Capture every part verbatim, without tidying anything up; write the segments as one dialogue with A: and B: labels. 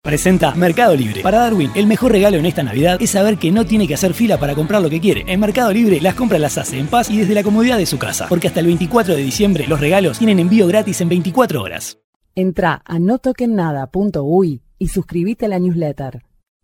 A: Presenta Mercado Libre. Para Darwin, el mejor regalo en esta Navidad es saber que no tiene que hacer fila para comprar lo que quiere. En Mercado Libre, las compras las hace en paz y desde la comodidad de su casa. Porque hasta el veinticuatro de diciembre, los regalos tienen envío gratis en veinticuatro horas.
B: Entrá a no toquen nada punto uy y suscríbete a la newsletter.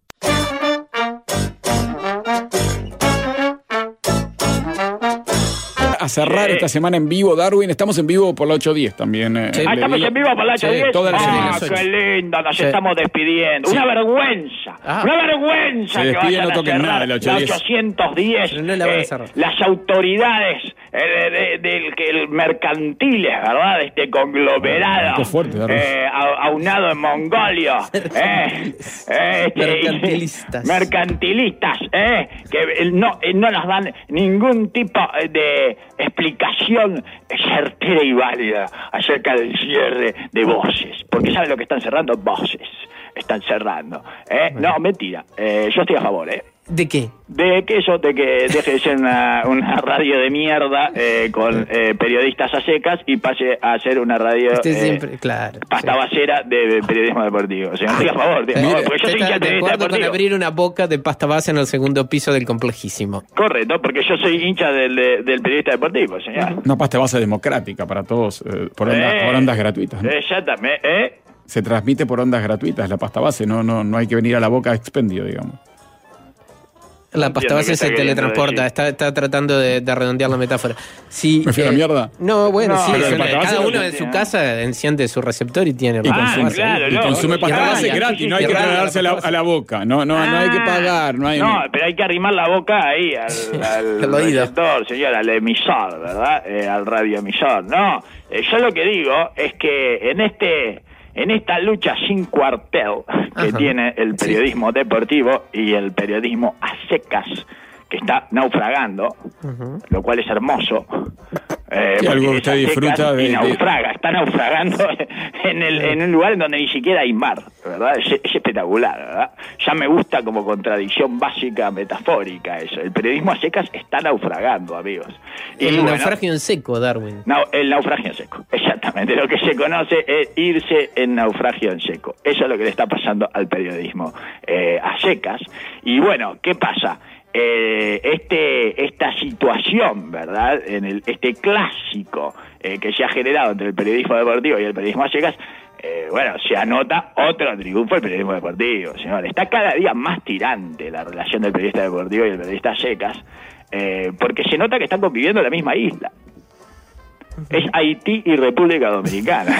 C: A cerrar sí. esta semana en vivo, Darwin. Estamos en vivo por la ocho diez también. Eh,
D: sí, ah, estamos en vivo por la ocho diez.
C: Sí, toda la
D: ah,
C: semana.
D: qué lindo, nos
C: sí.
D: estamos despidiendo. Sí. Una vergüenza, ah. una vergüenza
C: Se
D: que vayan
C: no
D: a cerrar
C: nada, la
D: ochocientos diez. No la eh, las autoridades eh, del de, de, de, mercantiles, ¿verdad? De este conglomerado.
C: Qué fuerte,
D: eh, aunado en Mongolia. eh, eh, este,
E: mercantilistas.
D: Mercantilistas, eh, que no, no nos dan ningún tipo de explicación certera y válida acerca del cierre de voces, porque ¿saben lo que están cerrando? Voces están cerrando, ¿eh? Bueno. No, mentira, eh, yo estoy a favor, ¿eh?
E: ¿De qué?
D: De que eso, de que deje de ser una, una radio de mierda eh, con eh, periodistas a secas y pase a ser una radio
E: Usted
D: eh,
E: siempre, claro,
D: pasta
E: sí.
D: basera de periodismo deportivo. O sea, estoy a favor, estoy a favor, porque yo soy hincha de
E: de acuerdo con abrir una boca de pasta base en el segundo piso del complejísimo.
D: Correcto, porque yo soy hincha del, del periodista deportivo, señor.
C: Una pasta base democrática para todos, eh, por, ondas, eh, por ondas gratuitas, ¿no?
D: Exactamente, ¿eh?
C: Se transmite por ondas gratuitas la pasta base, no, no, no hay que venir a la boca expendio, digamos.
E: La pasta base se teletransporta, está, está tratando de, de redondear la metáfora. Si,
C: ¿Me fui a la mierda?
E: No, bueno,
D: no,
E: sí,
D: pero
E: cada uno en su casa enciende su receptor y tiene...
C: Y consume,
D: ah, claro,
C: y
D: no,
C: consume pasta
E: raya,
C: base gratis,
E: sí,
C: no hay
E: sí,
C: que
E: raya,
C: traerse a la, a la boca, no, no, ah, no hay que pagar, no hay...
D: No, pero hay que arrimar la boca ahí al, al receptor, señor, al emisor, ¿verdad? Eh, al radioemisor. No, eh, yo lo que digo es que en este... En esta lucha sin cuartel que Ajá. tiene el periodismo sí. deportivo y el periodismo a secas, que está naufragando, uh-huh. lo cual es hermoso. Eh,
C: sí, algo que usted disfruta de,
D: y naufraga, de... está naufragando en el en un lugar en donde ni siquiera hay mar, ¿verdad? Es, es espectacular, ¿verdad? Ya me gusta como contradicción básica metafórica eso. El periodismo a secas está naufragando, amigos.
E: Y el bueno, naufragio en seco, Darwin.
D: No, el naufragio en seco, exactamente. Lo que se conoce es irse en naufragio en seco. Eso es lo que le está pasando al periodismo eh, a secas. Y bueno, ¿qué pasa? Eh, este esta situación, ¿verdad? En el este clásico eh, que se ha generado entre el periodismo deportivo y el periodismo a secas, eh, bueno, se anota otro triunfo del periodismo deportivo, señor. Está cada día más tirante la relación del periodista deportivo y el periodista a secas, eh, porque se nota que están conviviendo en la misma isla. Es Haití y República Dominicana.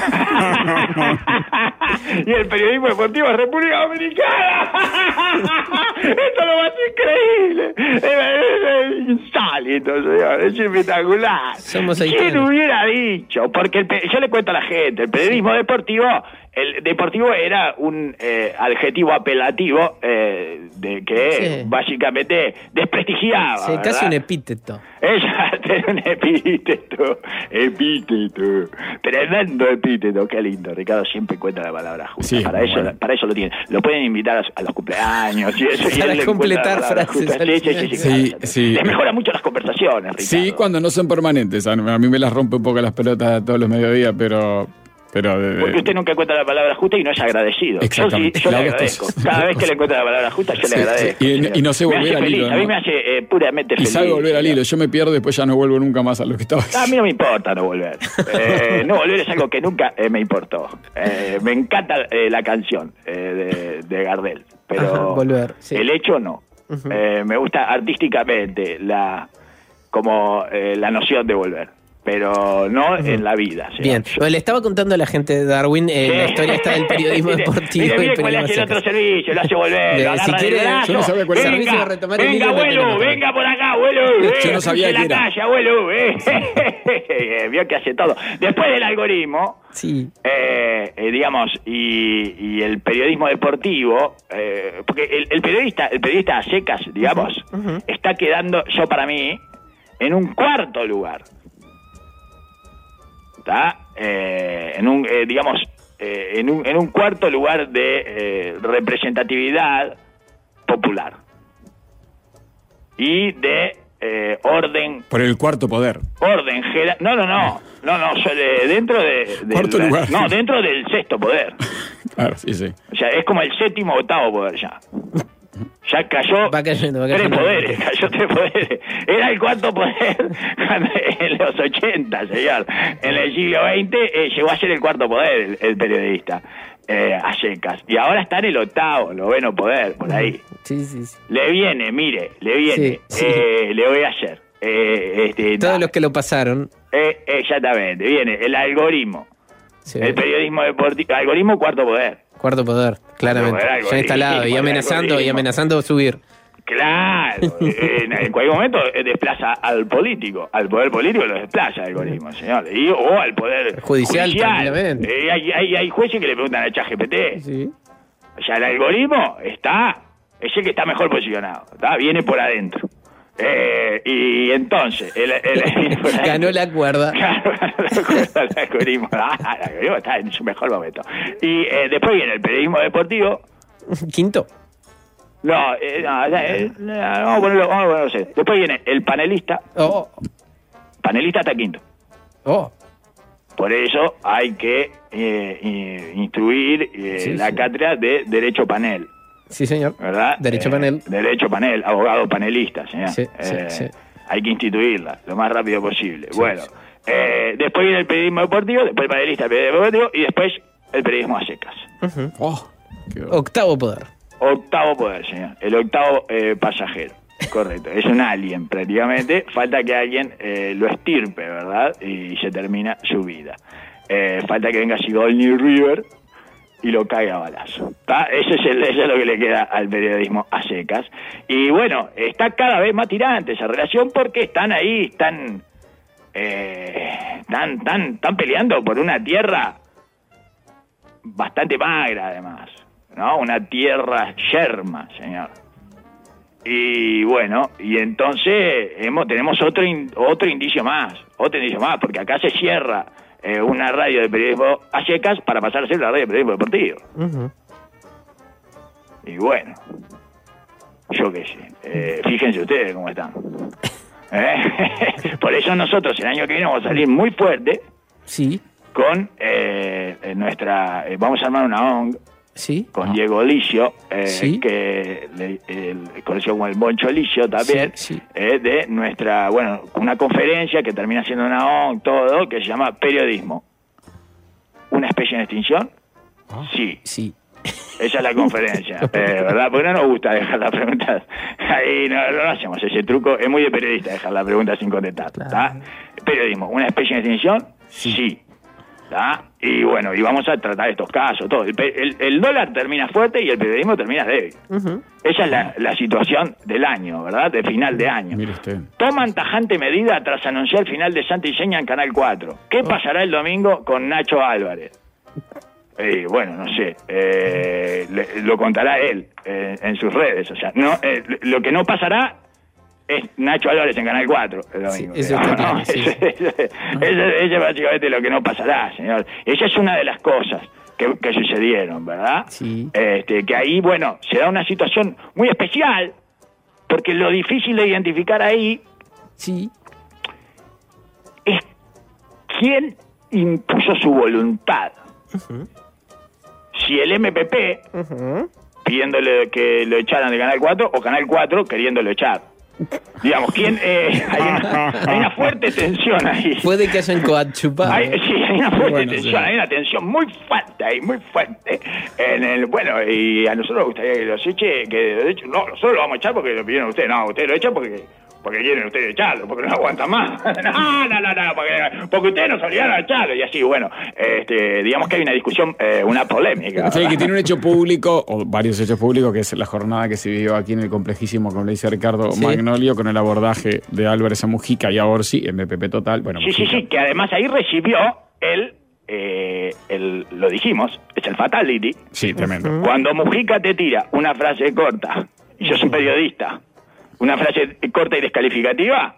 D: Y el periodismo deportivo es República Dominicana. Esto lo va a ser increíble. Es insólito, señor. Es espectacular.
E: Somos
D: ¿Quién hubiera dicho? Porque el, yo le cuento a la gente, el periodismo deportivo, el deportivo era un eh, adjetivo apelativo eh, de que sí. básicamente desprestigiaba.
E: Sí,
D: ¿verdad?
E: Casi un epíteto.
D: Exacto, un epíteto. Epíteto. Tremendo epíteto. Qué lindo. Ricardo siempre cuenta la palabra justa. Sí, para, eso, bueno. para eso lo tiene. Lo pueden invitar a, a los cumpleaños. Y eso,
E: para y completar frases.
D: Sí, sí, sí, sí,
C: sí,
D: claro.
C: sí.
D: Les mejora mucho las conversaciones, Ricardo.
C: Sí, cuando no son permanentes. A mí me las rompe un poco las pelotas todos los mediodías, pero... Pero de, de...
D: Porque usted nunca encuentra la palabra justa y no es agradecido. Yo sí, yo le agradezco. Cada vez que le encuentra la palabra justa, yo sí, le agradezco.
C: Sí. Y, y no sé volver al hilo.
D: ¿no? A mí me hace eh, puramente feliz.
C: Y sabe volver al hilo. Yo me pierdo y después ya no vuelvo nunca más a lo que estaba haciendo.
D: A mí no me importa no volver. Eh, no volver es algo que nunca eh, me importó. Eh, me encanta eh, la canción eh, de, de Gardel. Pero
E: Ajá, volver, sí.
D: el hecho no. Uh-huh. Eh, me gusta artísticamente la como eh, la noción de volver. Pero no uh-huh. en la vida. ¿Sí?
E: Bien, bueno, le estaba contando a la gente de Darwin eh, sí. la historia está del periodismo deportivo.
D: Mire, mire cómo le hace el otro servicio, lo hace volver,
E: de,
D: lo agarra
E: si quiere,
D: del brazo.
E: Yo no sabía cuál
D: venga,
E: servicio de retomar el
D: venga,
E: hilo,
D: abuelo, venga por acá, abuelo.
C: Yo
D: eh,
C: no sabía
D: que
C: que
D: la
C: era.
D: calle, abuelo. Eh. Vio que hace todo. Después del algoritmo,
E: sí.
D: eh, eh, digamos, y, y el periodismo deportivo, eh, porque el, el periodista, el periodista a secas, digamos, uh-huh. Uh-huh. está quedando, yo para mí, en un cuarto lugar. ¿Está? Eh, en un, eh, digamos, eh, en, un, en un cuarto lugar de eh, representatividad popular y de eh, orden.
C: Por el cuarto poder.
D: Orden, no, no, no, no, no, dentro de, de
C: cuarto
D: la,
C: lugar.
D: no, dentro del sexto poder.
C: Claro, sí, sí.
D: O sea, es como el séptimo octavo poder ya. Ya cayó
E: va cayendo, va cayendo.
D: tres poderes, cayó tres poderes. Era el cuarto poder en los ochenta, señor. En el siglo veinte eh, llegó a ser el cuarto poder el, el periodista, eh, a secas. Y ahora está en el octavo, noveno poder, por ahí.
E: Sí, sí, sí.
D: Le viene, mire, le viene.
E: Sí, sí.
D: Eh, le voy a hacer. Eh, este,
E: Todos
D: nah,
E: los que lo pasaron.
D: eh, exactamente, viene el algoritmo.
E: Sí.
D: El periodismo deportivo, algoritmo cuarto poder.
E: Cuarto poder, claramente.
D: Cuarto poder,
E: Ya instalado y amenazando y
D: algoritmo.
E: amenazando subir.
D: Claro, en, en cualquier momento desplaza al político, al poder político lo desplaza el algoritmo, señor, y, o al poder
E: Judicial, tranquilamente.
D: Eh, hay, hay, hay jueces que le preguntan a ChatGPT.
E: Sí.
D: O sea, el algoritmo está, es el que está mejor posicionado, ¿está? Viene por adentro. Eh, y entonces, el, el, el,
E: ganó la cuerda.
D: Claro, el algoritmo, ah, el algoritmo está en su mejor momento. Y eh, después viene el periodismo deportivo.
E: Quinto.
D: No, eh, no, eh, vamos a ponerlo, vamos a ponerlo así. Después viene el panelista.
E: Oh.
D: Panelista hasta quinto.
E: Oh.
D: Por eso hay que eh, instruir eh,
E: Sí,
D: la
E: sí.
D: cátedra de Derecho Panel,
E: Sí, señor.
D: ¿verdad?
E: Derecho
D: Eh,
E: panel.
D: Derecho Panel, abogado panelista, señor.
E: Sí, sí,
D: Eh,
E: sí.
D: Hay que instituirla lo más rápido posible. Bueno, eh, después viene el periodismo deportivo, después el panelista, el periodismo deportivo y después el periodismo a secas.
E: Ujú.
C: Oh, qué-
E: Octavo poder.
D: Octavo poder, señor. El octavo eh, pasajero. Correcto. Es un alien prácticamente. Falta que alguien eh, lo estirpe, ¿verdad? Y se termina su vida. Eh, falta que venga Sigourney River y lo caiga a balazo. ¿Tá? Eso es, el, eso es lo que le queda al periodismo a secas. Y bueno, está cada vez más tirante esa relación porque están ahí, están, eh, están, están, están peleando por una tierra bastante magra, además. ¿No? Una tierra yerma, señor. Y bueno, y entonces hemos, tenemos otro in, otro indicio más, otro indicio más, porque acá se cierra eh, una radio de periodismo a secas para pasar a ser la radio de periodismo deportivo.
E: Uh-huh.
D: Y bueno, yo qué sé, eh, fíjense ustedes cómo están. ¿Eh? Por eso nosotros el año que viene vamos a salir muy fuerte
E: Sí.
D: con eh, nuestra, eh, vamos a armar una O N G
E: Sí.
D: con Diego Licio, eh,
E: Sí.
D: que le, el, conocido como el Moncho Licio también,
E: Sí, sí.
D: eh, de nuestra, bueno, una conferencia que termina siendo una O N G, todo, que se llama Periodismo. ¿Una especie en extinción? Sí,
E: Sí.
D: esa es la conferencia, eh, ¿verdad? Porque no nos gusta dejar las preguntas ahí, no, no hacemos ese truco, es muy de periodista dejar la pregunta sin contestar, ¿tá?
E: Claro.
D: Periodismo, ¿una especie en extinción?
E: Sí.
D: Sí. ¿Tá? Y bueno, y vamos a tratar estos casos, todo. El, pe- el- el dólar termina fuerte y el periodismo termina débil.
E: Uh-huh.
D: Esa es la, la situación del año, ¿verdad? De final de año.
C: Mire usted.
D: Toman tajante medida tras anunciar el final de Santa y Seña en Canal cuatro. ¿Qué pasará el domingo con Nacho Álvarez? Eh, bueno, no sé, eh, le- lo contará él eh, en sus redes. O sea, no, eh, lo que no pasará es Nacho Álvarez en Canal cuatro el domingo.
E: Sí, eso está claro,
D: ¿no?
E: sí,
D: Ese-
E: sí.
D: ese- ese- ese es básicamente lo que no pasará, señor. Esa es una de las cosas que, que sucedieron, ¿verdad?
E: Sí.
D: Este, que ahí, bueno, se da una situación muy especial, porque lo difícil de identificar ahí
E: Sí.
D: es quién impuso su voluntad.
E: Uh-huh.
D: Si el M P P,
E: Uh-huh.
D: pidiéndole que lo echaran de Canal cuatro, o Canal cuatro queriéndolo echar. Digamos, ¿quién? Eh, hay, una, hay una fuerte tensión ahí.
E: Puede que hayan coachupado.
D: Hay, sí, hay una fuerte
C: Bueno,
D: tensión,
C: sí.
D: hay una tensión muy fuerte ahí, muy fuerte. En el, bueno, y a nosotros nos gustaría que los eche, que de hecho, no, nosotros lo vamos a echar porque lo pidieron ustedes. No, ustedes lo echan porque porque quieren ustedes echarlo, porque no aguantan más. No, no, no, no, porque, porque ustedes nos obligaron a echarlo. Y así, bueno, este, digamos que hay una discusión, eh, una polémica.
C: Sí, que
D: ¿verdad?
C: tiene un hecho público, o varios hechos públicos, que es la jornada que se vivió aquí en el complejísimo, como le dice Ricardo,
E: Sí.
C: Magnolio, con el abordaje de Álvarez a Mujica y a Orsi, M P P total. Bueno,
D: Sí, sí,
C: Mujica.
D: sí, que además ahí recibió el, eh, el, lo dijimos, es el fatality.
C: Sí, tremendo.
D: Cuando Mujica te tira una frase corta, y yo soy periodista, una frase corta y descalificativa,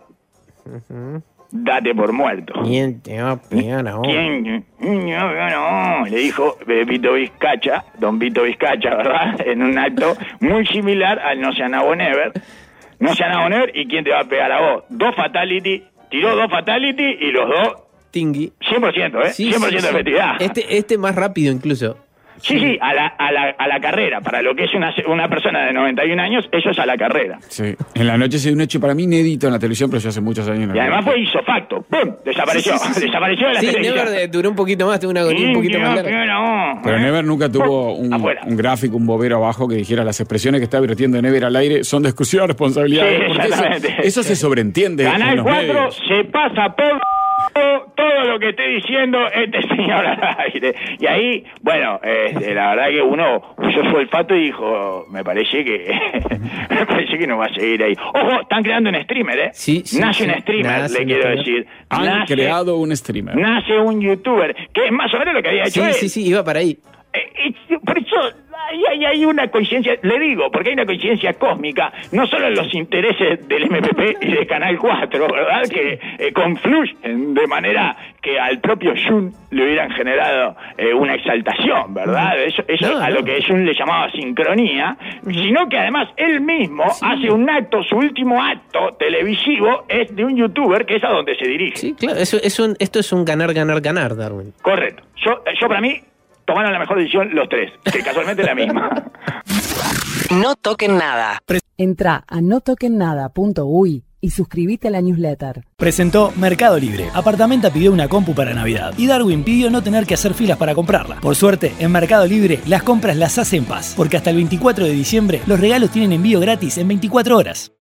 D: date por muerto.
E: ¿Quién te va a pegar ahora?
D: ¿Quién? No, no, no, le dijo eh, Vito Vizcacha, don Vito Vizcacha, ¿verdad? En un acto muy similar al No Sea Now or Never. No Sea Now or Never, ¿y quién te va a pegar a vos? Dos fatality, tiró dos fatality y los dos,
E: Tingui.
D: cien por ciento, ¿eh?
E: Sí,
D: cien por ciento
E: sí,
D: de
E: sí.
D: efectividad.
E: Este, este más rápido incluso.
D: Sí, sí, a la, a la, a la carrera. Para lo que es una, una persona de noventa y un años, eso es a la carrera.
C: Sí. En la noche se dio un hecho para mí inédito en la televisión, pero ya hace muchos años. No
D: y además fue hizo facto. ¡Pum! Desapareció. Sí, sí, sí, sí. Desapareció de la
E: sí,
D: televisión.
E: Never duró un poquito más, tuvo una agonía sí, un poquito más larga.
D: No,
C: pero
D: ¿eh?
C: Never nunca tuvo un, un gráfico, un bobero abajo que dijera las expresiones que está vertiendo Never al aire son de exclusiva responsabilidad.
D: Sí,
C: porque eso, eso se sobreentiende.
D: Canal
C: en los
D: cuatro
C: medios.
D: se pasa por todo lo que esté diciendo este señor al aire. Y ahí, bueno, este, la verdad que uno usó su olfato y dijo, me parece que me parece que no va a seguir ahí. Ojo, están creando un streamer, ¿eh?
C: Sí, sí,
D: nace
C: sí.
D: un streamer,
E: nace
D: le
E: un
D: quiero
E: streamer.
D: decir.
C: Han
D: nace,
C: creado un streamer.
D: Nace un youtuber, que es más o menos lo que había hecho
E: Sí,
D: él.
E: sí, sí, iba para ahí.
D: Eh, eh, por eso hay, hay, hay una coincidencia, le digo, porque hay una coincidencia cósmica, no solo en los intereses del M P P y de Canal cuatro, ¿verdad? Que eh, confluyen de manera que al propio Jun le hubieran generado eh, una exaltación, ¿verdad? Eso, eso
E: no,
D: a
E: no.
D: lo que Jun le llamaba sincronía, sino que además él mismo sí. hace un acto, su último acto televisivo es de un youtuber que es a donde se dirige.
E: Sí, claro, eso, es un, esto es un ganar, ganar, ganar, Darwin.
D: Correcto. Yo, yo para mí, tomaron la mejor decisión los tres, que casualmente es la misma.
B: No toquen nada. Entrá a no toquen nada punto uy y suscríbete a la newsletter.
A: Presentó Mercado Libre. Apartamenta pidió una compu para Navidad y Darwin pidió no tener que hacer filas para comprarla. Por suerte, en Mercado Libre las compras las hace en paz, porque hasta el veinticuatro de diciembre los regalos tienen envío gratis en veinticuatro horas.